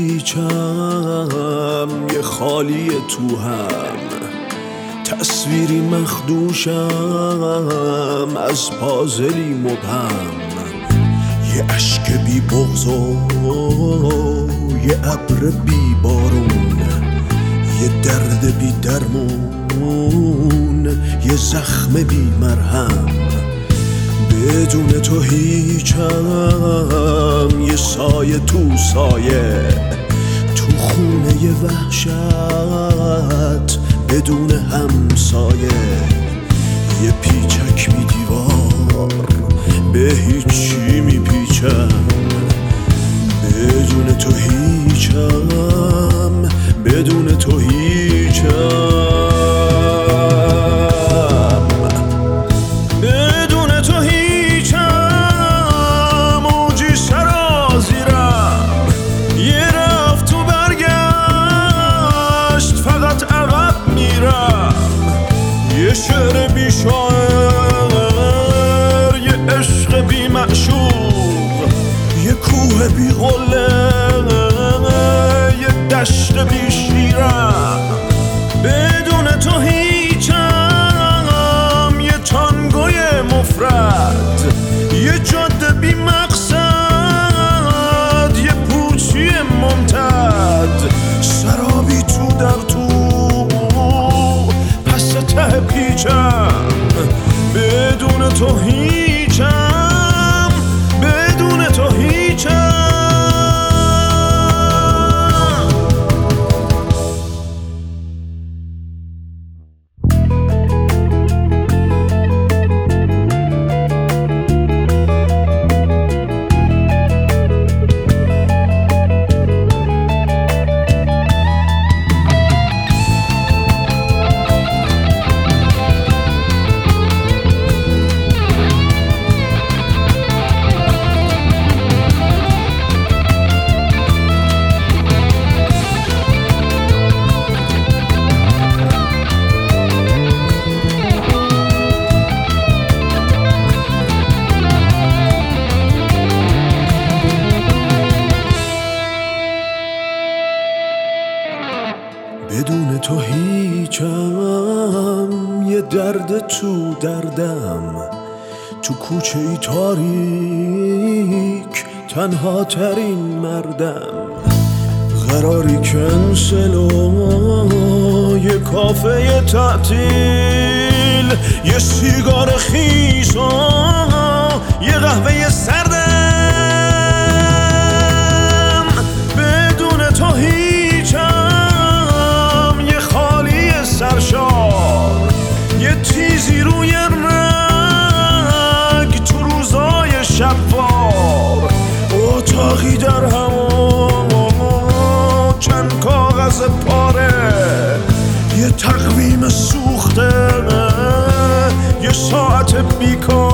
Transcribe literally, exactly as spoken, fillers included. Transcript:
هیچم، یه خالی تو هم، تصویری مخدوشم از پازلی مبهم، یه عشق بی بغض و یه ابر بی بارون، یه درد بی درمون، یه زخم بی مرهم. بدون تو هیچم، یه سایه تو سایه، تو خونه یه وحشت بدون همسایه، یه پیچک بی دیوار به هیچی میپیچم. بدون تو هیچم، بدون تو هیچم، بدون تو هیچم. موجی سرازیرم، یه رفت و برگشت، فقط عقب میرم. یه شعر بی شاعر، یه عشق بی معشوق، یه کوه بی قله، یه دشت بی شیرم. بدون تو هیچم، یه تانگوی مفرد، یه جاده بی مقصد، یه پوچی ممتد، سرابی تو در تو پس ته پیچم. بدون تو هیچم، بدون تو هیچم. بدون تو هیچم، یه درد تو دردم، تو کوچه ای تاریک تنها ترین مردم. قراری کنسل و یه کافه تعطیل، یه سیگار خیس و یه قهوه سردم. بدون تو هیچم، یه خالی سرشار، یه تیزی روی رگ تو روزای شبوار، اتاقی در همون چند کاغذ پاره، یه تقویم سوخته، یه ساعت بیکار.